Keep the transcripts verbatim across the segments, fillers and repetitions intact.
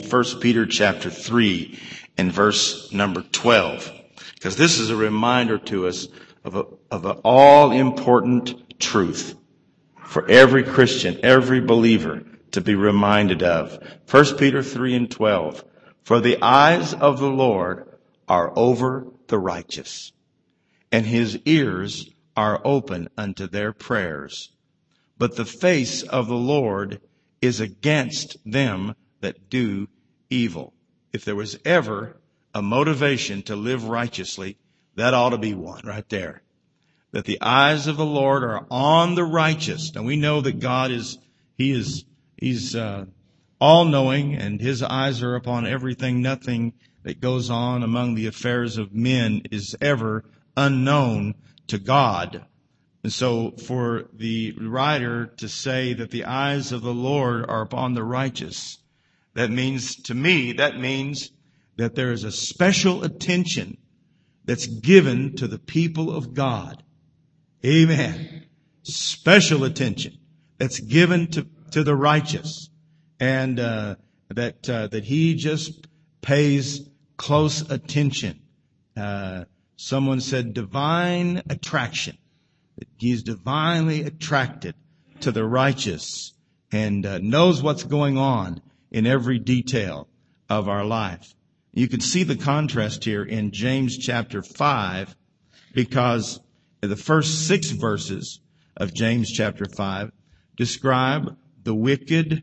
First Peter chapter three and verse number twelve, because this is a reminder to us of a, of an all-important truth for every Christian, every believer to be reminded of. First Peter three and twelve. For the eyes of the Lord are over the righteous, and his ears are open unto their prayers. But the face of the Lord is against them that do evil. If there was ever a motivation to live righteously, that ought to be one right there. That the eyes of the Lord are on the righteous. And we know that God is, He is, He's uh, all-knowing, and His eyes are upon everything. Nothing that goes on among the affairs of men is ever unknown to God. And so for the writer to say that the eyes of the Lord are upon the righteous, that means, to me, that means that there is a special attention that's given to the people of God. Amen. Special attention that's given to, to the righteous. And uh, that uh, that he just pays close attention. Uh, someone said divine attraction. He's divinely attracted to the righteous and uh, knows what's going on in every detail of our life. You can see the contrast here in James chapter five, because the first six verses of James chapter five describe the wicked,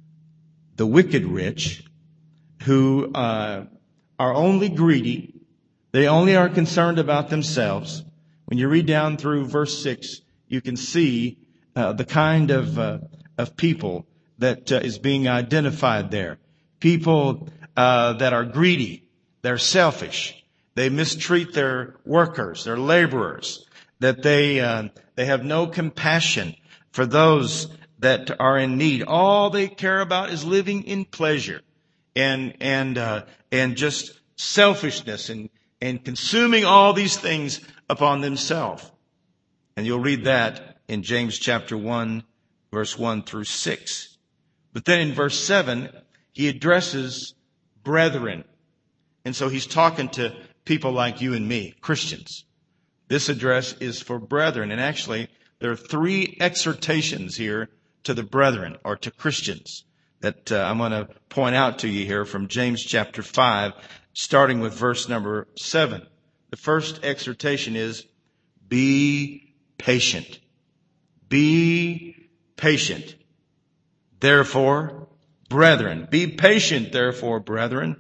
the wicked rich who uh, are only greedy. They only are concerned about themselves. When you read down through verse six, you can see uh, the kind of uh, of people that uh, is being identified there. People uh, that are greedy, they're selfish, they mistreat their workers, their laborers, that they uh, they have no compassion for those that are in need. All they care about is living in pleasure and and uh, and just selfishness and and consuming all these things upon themselves. And you'll read that in James chapter one, verse one through six. But then in verse seven, he addresses brethren. And so he's talking to people like you and me, Christians. This address is for brethren. And actually, there are three exhortations here to the brethren, or to Christians, that uh, I'm going to point out to you here from James chapter five, starting with verse number seven. The first exhortation is, be patient. Be patient. Therefore, brethren, be patient, therefore, brethren,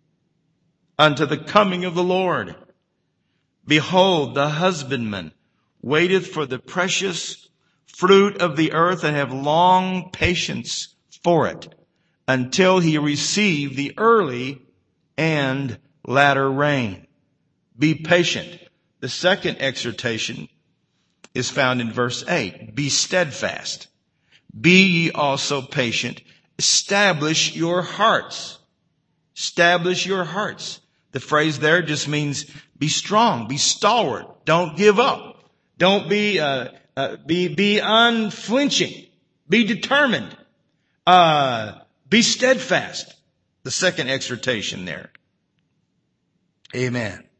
unto the coming of the Lord. Behold, the husbandman waiteth for the precious fruit of the earth, and have long patience for it, until he receive the early and latter rain. Be patient. The second exhortation is found in verse eight. Be steadfast. Be ye also patient. Establish your hearts. Establish your hearts. The phrase there just means be strong, be stalwart. Don't give up. Don't be, uh, uh be, be unflinching. Be determined. Uh, be steadfast. The second exhortation there. Amen.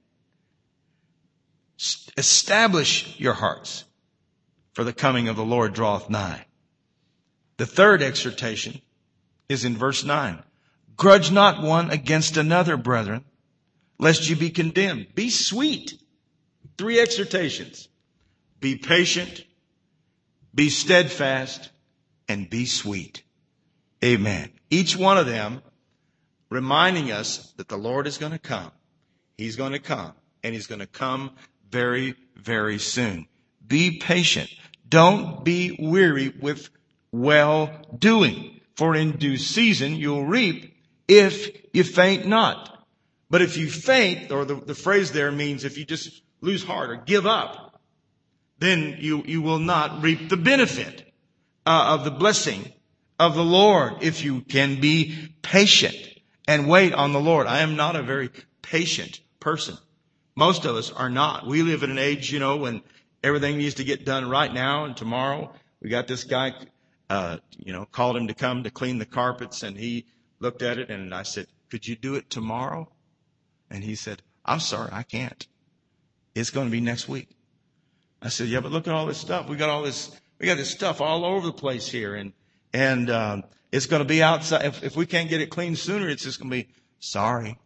Establish your hearts, for the coming of the Lord draweth nigh. The third exhortation is in verse nine. Grudge not one against another, brethren, lest you be condemned. Be sweet. Three exhortations. Be patient, be steadfast, and be sweet. Amen. Each one of them reminding us that the Lord is going to come. He's going to come, and He's going to come very, very soon. Be patient. Don't be weary with well-doing, for in due season you'll reap if you faint not. But if you faint, or the, the phrase there means if you just lose heart or give up, then you, you will not reap the benefit uh, of the blessing of the Lord if you can be patient and wait on the Lord. I am not a very patient person. Most of us are not. We live in an age, you know, when everything needs to get done right now and tomorrow. We got this guy, uh, you know, called him to come to clean the carpets, and he looked at it, and I said, could you do it tomorrow? And he said, I'm sorry, I can't. It's going to be next week. I said, yeah, but look at all this stuff. We got all this, we got this stuff all over the place here. And, and, um, it's going to be outside. If, if we can't get it cleaned sooner, it's just going to be, sorry.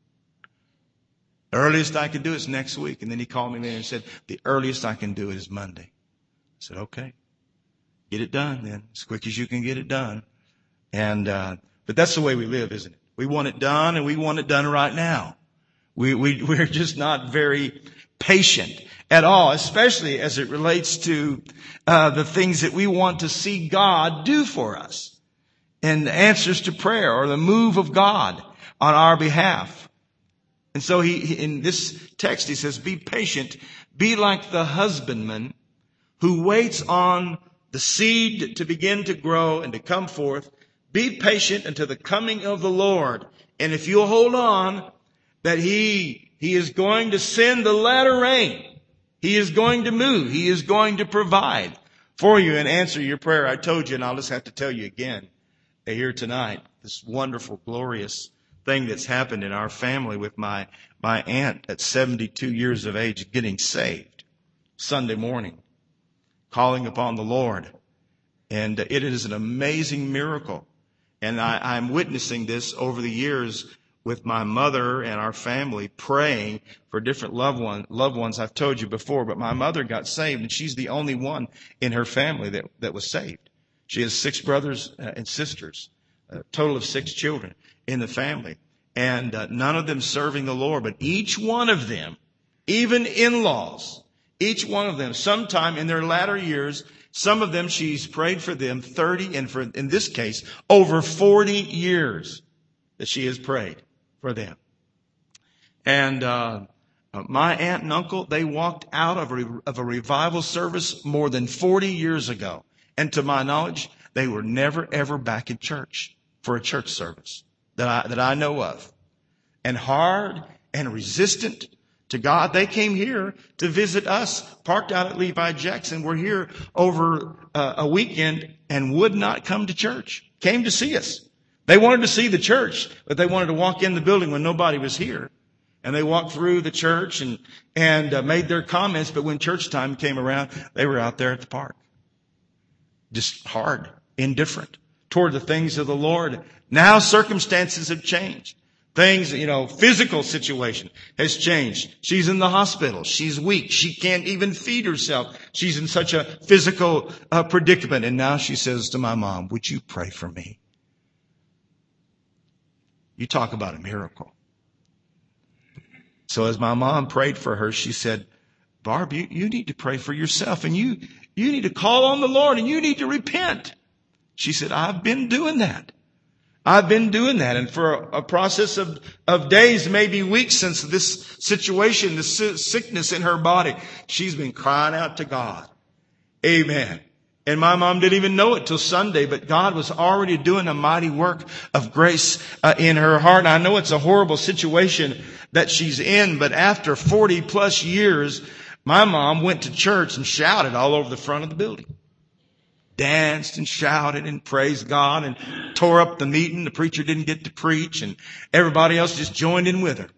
The earliest I can do is next week. And then he called me later and said, the earliest I can do it is Monday. I said, okay, get it done then, as quick as you can get it done. And, uh, but that's the way we live, isn't it? We want it done, and we want it done right now. We, we, we're just not very patient at all, especially as it relates to, uh, the things that we want to see God do for us. And the answers to prayer, or the move of God on our behalf. And so he, he, in this text, he says, be patient, be like the husbandman who waits on the seed to begin to grow and to come forth. Be patient until the coming of the Lord. And if you'll hold on, that he, he is going to send the latter rain. He is going to move. He is going to provide for you and answer your prayer. I told you, and I'll just have to tell you again here tonight, this wonderful, glorious thing that's happened in our family with my, my aunt at seventy-two years of age getting saved Sunday morning, calling upon the Lord. And it is an amazing miracle. And I, I'm witnessing this over the years with my mother and our family, praying for different loved ones, loved ones I've told you before, but my mother got saved, and she's the only one in her family that, that was saved. She has six brothers and sisters, a total of six children in the family, and uh, none of them serving the Lord, but each one of them, even in-laws, each one of them, sometime in their latter years, some of them she's prayed for them thirty, and for, in this case, over forty years that she has prayed for them. And uh, my aunt and uncle, they walked out of a, of a revival service more than forty years ago. And to my knowledge, they were never, ever back in church for a church service that I, that I know of. And hard and resistant to God. They came here to visit us, parked out at Levi Jackson. We're here over uh, a weekend and would not come to church. Came to see us. They wanted to see the church, but they wanted to walk in the building when nobody was here. And they walked through the church and, and uh, made their comments. But when church time came around, they were out there at the park. Just hard, indifferent toward the things of the Lord. Now circumstances have changed. Things, you know, physical situation has changed. She's in the hospital. She's weak. She can't even feed herself. She's in such a physical uh, predicament. And now she says to my mom, would you pray for me? You talk about a miracle. So as my mom prayed for her, she said, Barb, you, you need to pray for yourself, and you, you need to call on the Lord, and you need to repent. She said, I've been doing that. I've been doing that. And for a, a process of, of days, maybe weeks since this situation, this sickness in her body, she's been crying out to God. Amen. And my mom didn't even know it till Sunday, but God was already doing a mighty work of grace uh, in her heart. And I know it's a horrible situation that she's in, but after forty plus years, my mom went to church and shouted all over the front of the building. Danced and shouted and praised God and tore up the meeting. The preacher didn't get to preach, and everybody else just joined in with her.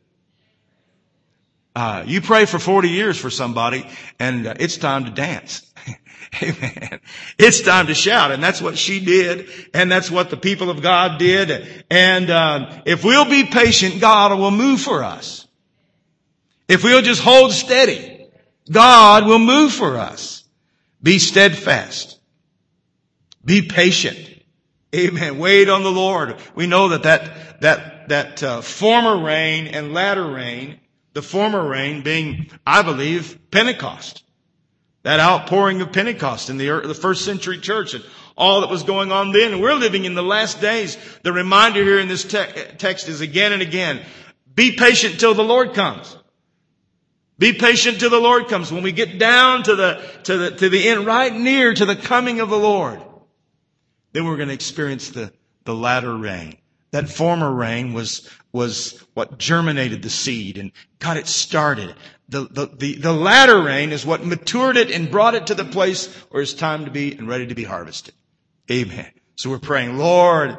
Uh, you pray for forty years for somebody, and uh, it's time to dance. Amen. It's time to shout, and that's what she did, and that's what the people of God did. And uh, if we'll be patient, God will move for us. If we'll just hold steady, God will move for us. Be steadfast. Be patient. Amen. Wait on the Lord. We know that that that that uh, former rain and latter rain, the former rain being, I believe, Pentecost. That outpouring of Pentecost in the, the first century church and all that was going on then. And we're living in the last days. The reminder here in this te- text is again and again, be patient till the Lord comes. Be patient till the Lord comes. When we get down to the, to the, to the end, right near to the coming of the Lord, then we're going to experience the, the latter rain. That former rain was, was what germinated the seed and got it started. The, the, the, the latter rain is what matured it and brought it to the place where it's time to be and ready to be harvested. Amen. So we're praying, Lord,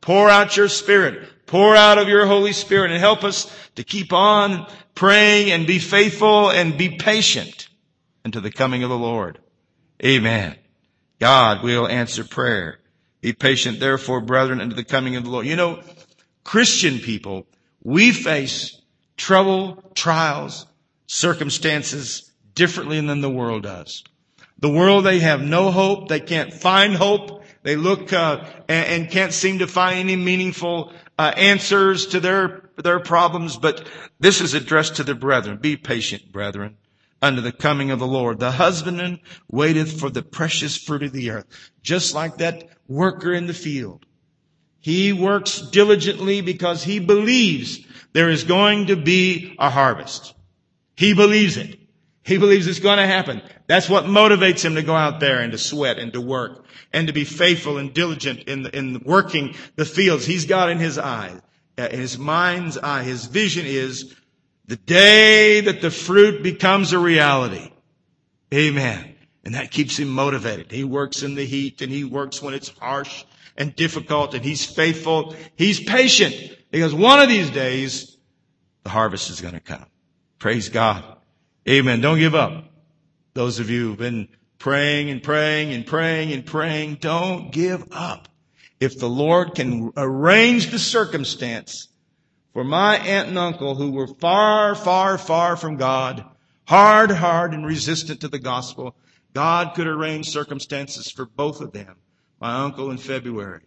Pour out your Spirit. Pour out of your Holy Spirit and help us to keep on praying and be faithful and be patient until the coming of the Lord. Amen. God will answer prayer. Be patient, therefore, brethren, unto the coming of the Lord. You know, Christian people, we face trouble, trials, circumstances differently than the world does. The world, they have no hope. They can't find hope. They look uh, and, and can't seem to find any meaningful uh, answers to their their problems. But this is addressed to the brethren. Be patient, brethren, unto the coming of the Lord. The husbandman waiteth for the precious fruit of the earth, just like that worker in the field. He works diligently because he believes there is going to be a harvest. He believes it. He believes it's going to happen. That's what motivates him to go out there and to sweat and to work and to be faithful and diligent in the, in working the fields. He's got in his eye, uh, in his mind's eye, his vision is the day that the fruit becomes a reality. Amen. And that keeps him motivated. He works in the heat and he works when it's harsh and difficult, and he's faithful. He's patient because one of these days the harvest is going to come. Praise God. Amen. Don't give up. Those of you who've been praying and praying and praying and praying, don't give up. If the Lord can arrange the circumstance for my aunt and uncle who were far, far, far from God, hard, hard and resistant to the gospel, God could arrange circumstances for both of them. My uncle in February.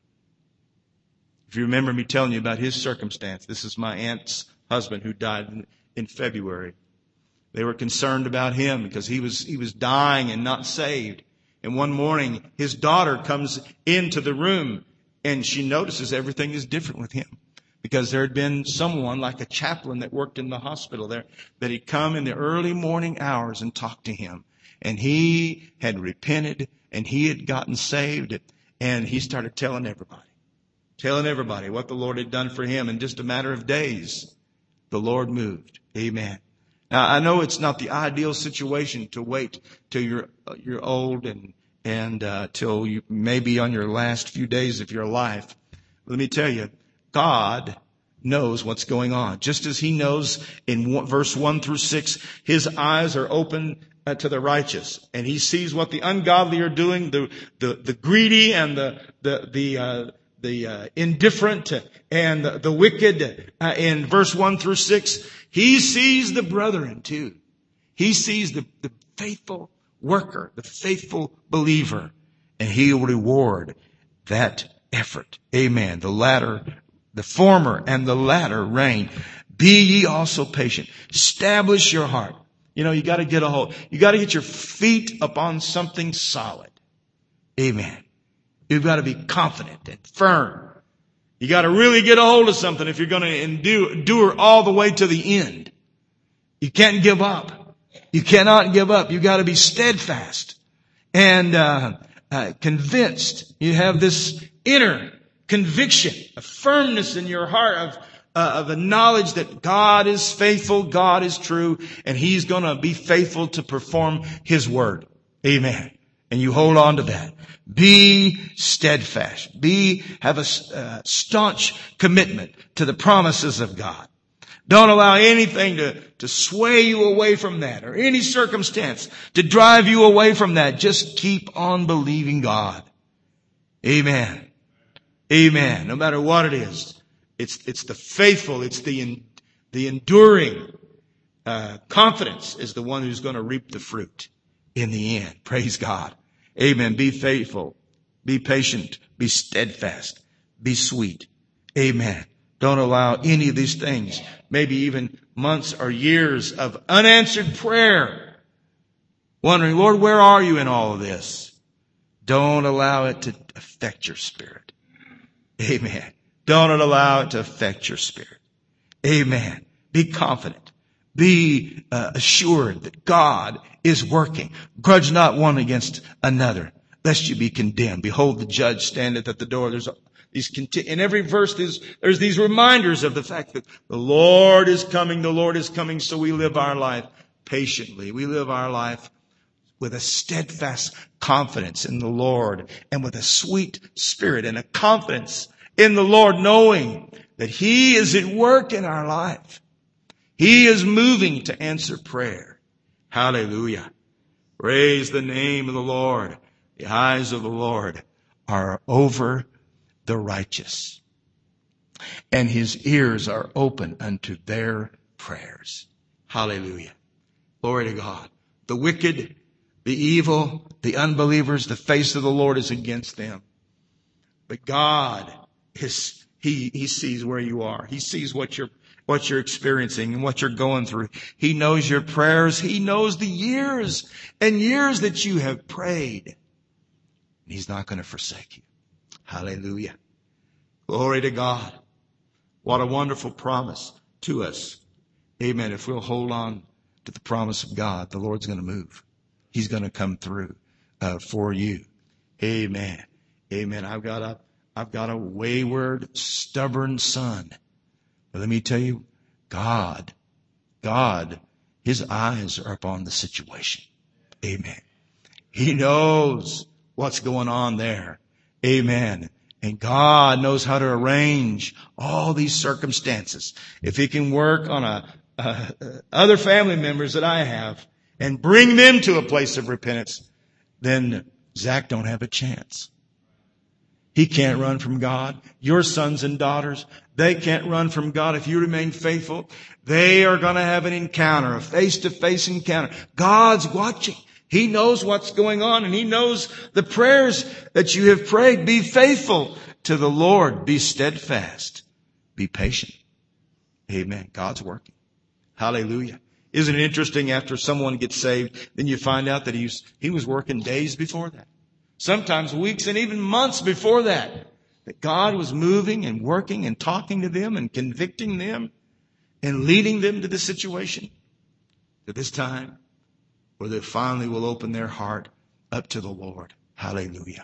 If you remember me telling you about his circumstance, this is my aunt's husband who died in, in February. They were concerned about him because he was, he was dying and not saved. And one morning, his daughter comes into the room and she notices everything is different with him. Because there had been someone like a chaplain that worked in the hospital there that had come in the early morning hours and talked to him. And he had repented and he had gotten saved. And he started telling everybody, telling everybody what the Lord had done for him. In just a matter of days, the Lord moved. Amen. Now, I know it's not the ideal situation to wait till you're, you're old and, and, uh, till you maybe on your last few days of your life. Let me tell you, God knows what's going on. Just as he knows in one, verse one through six, his eyes are open uh, to the righteous and he sees what the ungodly are doing, the, the, the greedy and the, the, the, uh, the, uh, indifferent and the, the wicked uh, in verse one through six. He sees the brethren too. He sees the, the faithful worker, the faithful believer, and he will reward that effort. Amen. The latter, the former and the latter rain. Be ye also patient. Establish your heart. You know, you got to get a hold. You got to get your feet upon something solid. Amen. You've got to be confident and firm. You got to really get a hold of something if you're going to endure, endure all the way to the end. You can't give up. You cannot give up. You got to be steadfast and uh, uh, convinced. You have this inner conviction, a firmness in your heart of uh, of the knowledge that God is faithful, God is true, and He's going to be faithful to perform His word. Amen. And you hold on to that. Be steadfast. Be, have a uh, staunch commitment to the promises of God. Don't allow anything to, to sway you away from that or any circumstance to drive you away from that. Just keep on believing God. Amen. Amen. No matter what it is. It's, it's the faithful, it's the, the enduring, uh, confidence is the one who's going to reap the fruit in the end. Praise God. Amen. Be faithful. Be patient. Be steadfast. Be sweet. Amen. Don't allow any of these things, maybe even months or years of unanswered prayer, wondering, Lord, where are you in all of this? Don't allow it to affect your spirit. Amen. Don't allow it to affect your spirit. Amen. Be confident. Be uh, assured that God is working. Grudge not one against another, lest you be condemned. Behold, the judge standeth at the door. There's these conti- in every verse, there's, there's these reminders of the fact that the Lord is coming. The Lord is coming. So we live our life patiently. We live our life with a steadfast confidence in the Lord and with a sweet spirit and a confidence in the Lord, knowing that He is at work in our life. He is moving to answer prayer. Hallelujah. Praise the name of the Lord. The eyes of the Lord are over the righteous, and His ears are open unto their prayers. Hallelujah. Glory to God. The wicked, the evil, the unbelievers, the face of the Lord is against them. But God is, He, He sees where you are. He sees what you're, what you're experiencing and what you're going through. He knows your prayers. He knows the years and years that you have prayed. He's not going to forsake you. Hallelujah. Glory to God. What a wonderful promise to us. Amen. If we'll hold on to the promise of God, the Lord's going to move. He's going to come through uh, for you. Amen. Amen. I've got a, I've got a wayward, stubborn son. But let me tell you, God, God, His eyes are upon the situation. Amen. He knows what's going on there. Amen. And God knows how to arrange all these circumstances. If He can work on a, uh, other family members that I have and bring them to a place of repentance, then Zach don't have a chance. He can't run from God. Your sons and daughters, they can't run from God. If you remain faithful, they are going to have an encounter, a face-to-face encounter. God's watching. He knows what's going on, and He knows the prayers that you have prayed. Be faithful to the Lord. Be steadfast. Be patient. Amen. God's working. Hallelujah. Isn't it interesting, after someone gets saved, then you find out that he was, he was working days before that. Sometimes weeks and even months before that. That God was moving and working and talking to them and convicting them and leading them to the situation. To this time, where they finally will open their heart up to the Lord. Hallelujah.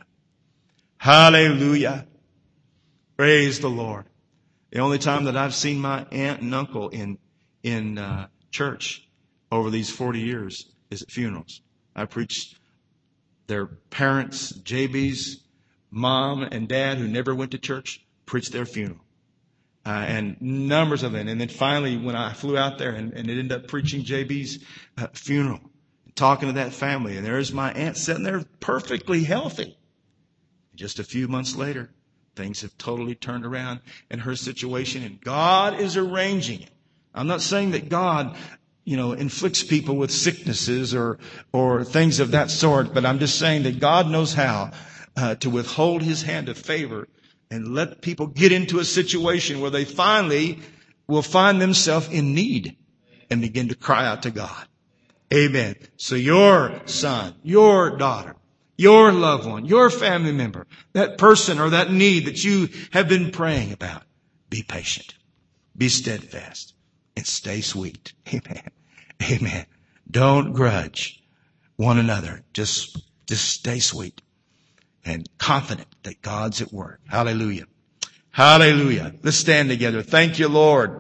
Hallelujah. Praise the Lord. The only time that I've seen my aunt and uncle in, in, uh, church over these forty years is at funerals. I preached their parents, J B's mom and dad, who never went to church, preached their funeral. Uh, and numbers of them. And then finally, when I flew out there and, and ended up preaching J B's uh, funeral, talking to that family, and there's my aunt sitting there perfectly healthy. Just a few months later, things have totally turned around in her situation, and God is arranging it. I'm not saying that God, you know, inflicts people with sicknesses or or things of that sort, but I'm just saying that God knows how uh, to withhold His hand of favor and let people get into a situation where they finally will find themselves in need and begin to cry out to God. Amen. So your son, your daughter, your loved one, your family member, that person or that need that you have been praying about, be patient, be steadfast, and stay sweet. Amen. Amen. Don't grudge one another. Just, just stay sweet and confident that God's at work. Hallelujah. Hallelujah. Let's stand together. Thank you, Lord.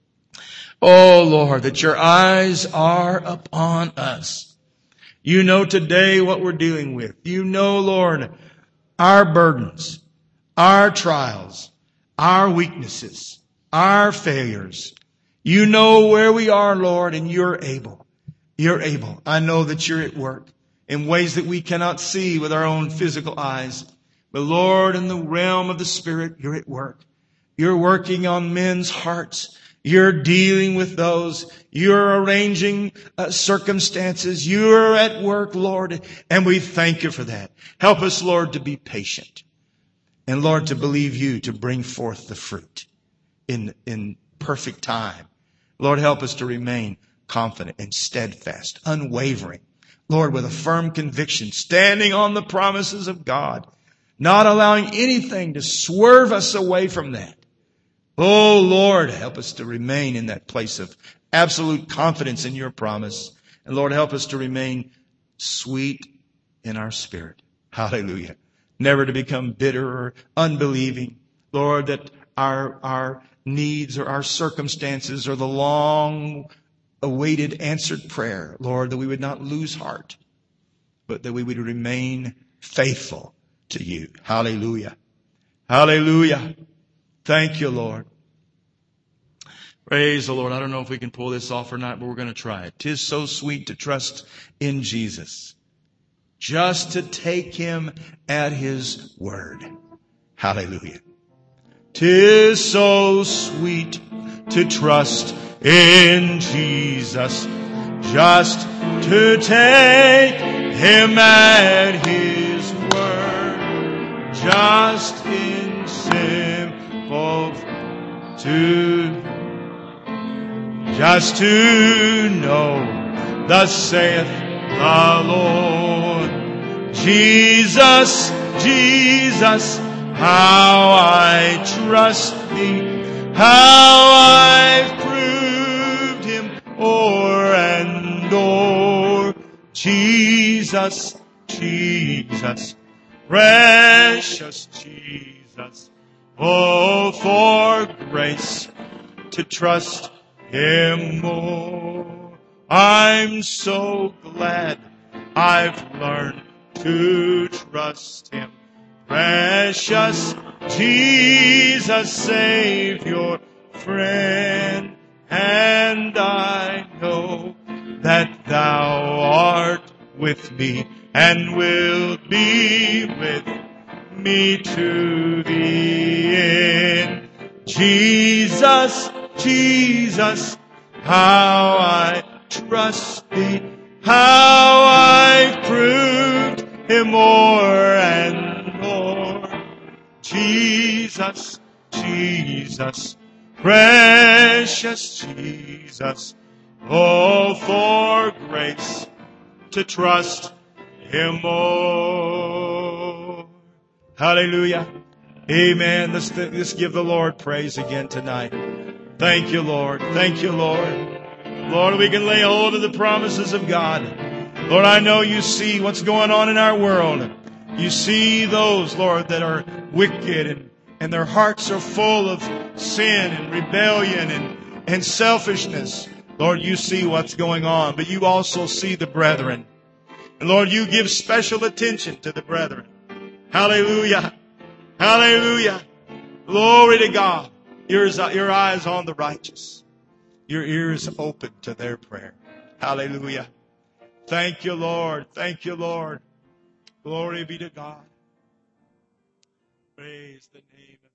Oh, Lord, that your eyes are upon us. You know today what we're dealing with. You know, Lord, our burdens, our trials, our weaknesses, our failures. You know where we are, Lord, and you're able. You're able. I know that you're at work in ways that we cannot see with our own physical eyes. But Lord, in the realm of the Spirit, you're at work. You're working on men's hearts. You're dealing with those. You're arranging uh, circumstances. You're at work, Lord, and we thank you for that. Help us, Lord, to be patient. And Lord, to believe you to bring forth the fruit in, in perfect time. Lord, help us to remain confident and steadfast, unwavering. Lord, with a firm conviction, standing on the promises of God, not allowing anything to swerve us away from that. Oh, Lord, help us to remain in that place of absolute confidence in your promise. And Lord, help us to remain sweet in our spirit. Hallelujah. Never to become bitter or unbelieving. Lord, that our, our needs or our circumstances or the long awaited answered prayer, Lord, that we would not lose heart, but that we would remain faithful to you. Hallelujah. Hallelujah. Thank you, Lord. Praise the Lord. I don't know if we can pull this off or not, but we're going to try it. 'Tis so sweet to trust in Jesus, just to take Him at His word. Hallelujah. 'Tis so sweet to trust in Jesus, just to take Him at His word, just in simple to just to know, thus saith the Lord. Jesus, Jesus, how I trust Thee, how I've proved Him o'er and o'er. Jesus, Jesus, precious Jesus, oh, for grace to trust Him more. I'm so glad I've learned to trust Him. Precious Jesus, Savior, friend, and I know that Thou art with me and will be with me to the end. Jesus, Jesus, how I trust Thee, how I've proved Him o'er and o'er. Jesus, Jesus, precious Jesus, oh, for grace to trust Him more. Hallelujah. Amen. Let's, let's give the Lord praise again tonight. Thank you, Lord. Thank you, Lord. Lord, we can lay hold of the promises of God. Lord, I know You see what's going on in our world. You see those, Lord, that are wicked and, and their hearts are full of sin and rebellion and, and selfishness. Lord, You see what's going on, but You also see the brethren. And Lord, You give special attention to the brethren. Hallelujah. Hallelujah. Glory to God. Your, your eyes on the righteous. Your ears open to their prayer. Hallelujah. Thank You, Lord. Thank You, Lord. Glory be to God. Praise the name of